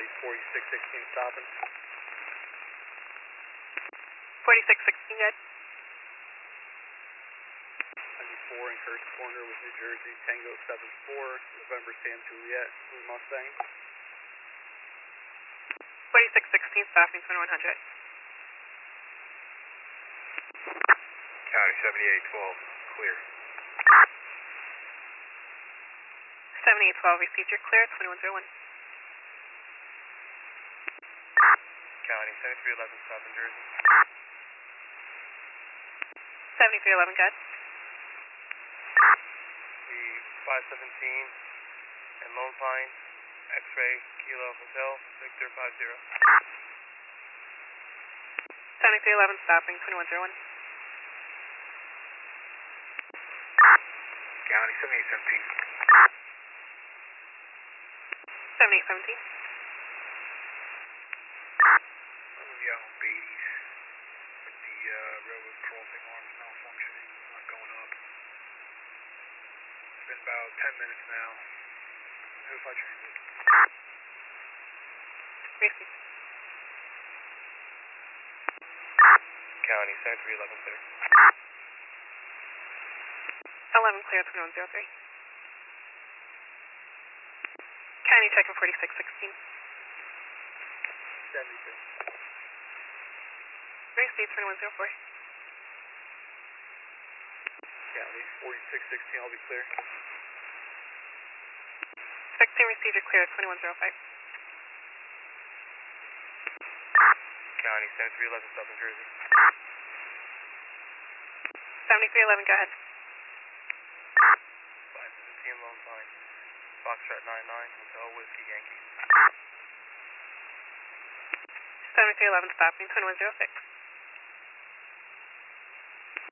County 4616 stopping. 4616, good. 94 in Hurst Corner with New Jersey, Tango 74, November Sam Juliet, Blue Mustang. 4616, stopping 2100. County 7812, clear. 7812, received your clear, 2101. County 7311, stop in Jersey. 7311, good. The 517 and Lone Pine, X-Ray, Kilo Hotel, Victor 50. 7311, stopping 2101. County 7817. 7817. Yeah, on Beatties with the railroad crossing arms malfunctioning, not going up. It's been about 10 minutes now. Notify transit. Received. County 7311, clear. 11 clear, 2103. County checking 4616. 72. Received 2104. County 4616, I'll be clear. 16 received your clear, 2105. County 7311, stop in Jersey. 7311, go ahead. 517 Lone Pine, Foxtrot 99, Hotel Whiskey Yankee. 7311, stopping 2106.